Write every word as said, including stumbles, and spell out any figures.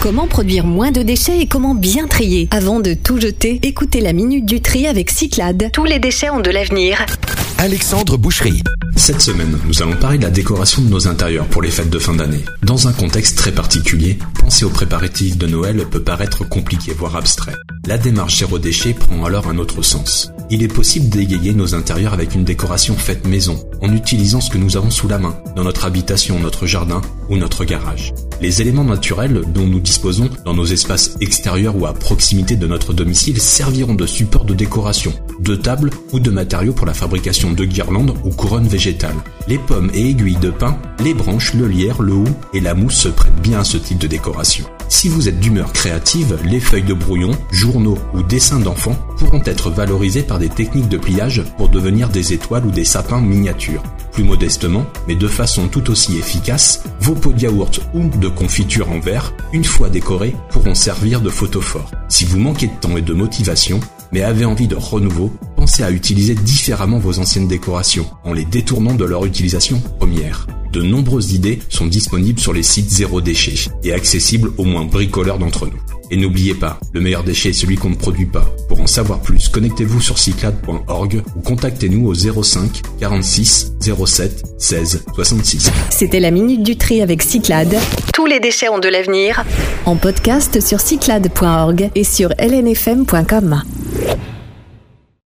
Comment produire moins de déchets et comment bien trier? Avant de tout jeter, écoutez la Minute du Tri avec Cyclades. Tous les déchets ont de l'avenir. Alexandre Boucherie. Cette semaine, nous allons parler de la décoration de nos intérieurs pour les fêtes de fin d'année. Dans un contexte très particulier, penser aux préparatifs de Noël peut paraître compliqué, voire abstrait. La démarche zéro déchet prend alors un autre sens. Il est possible d'égayer nos intérieurs avec une décoration faite maison, en utilisant ce que nous avons sous la main, dans notre habitation, notre jardin ou notre garage. Les éléments naturels dont nous disposons dans nos espaces extérieurs ou à proximité de notre domicile serviront de support de décoration, de table ou de matériaux pour la fabrication de guirlandes ou couronnes végétales. Les pommes et aiguilles de pin, les branches, le lierre, le houx et la mousse se prêtent bien à ce type de décoration. Si vous êtes d'humeur créative, les feuilles de brouillon, journaux ou dessins d'enfants pourront être valorisées par des techniques de pliage pour devenir des étoiles ou des sapins miniatures. Plus modestement, mais de façon tout aussi efficace, vos pots de yaourt ou de confiture en verre, une fois décorés, pourront servir de photophore. Si vous manquez de temps et de motivation, mais avez envie de renouveau, pensez à utiliser différemment vos anciennes décorations, en les détournant de leur utilisation première. De nombreuses idées sont disponibles sur les sites zéro déchet et accessibles aux moins bricoleurs d'entre nous. Et n'oubliez pas, le meilleur déchet est celui qu'on ne produit pas. Pour en savoir plus, connectez-vous sur cyclades point org ou contactez-nous au zéro cinq quarante-six zéro sept seize soixante-six. C'était la Minute du Tri avec Cyclades. Tous les déchets ont de l'avenir. En podcast sur cyclades point org et sur l n f m point com.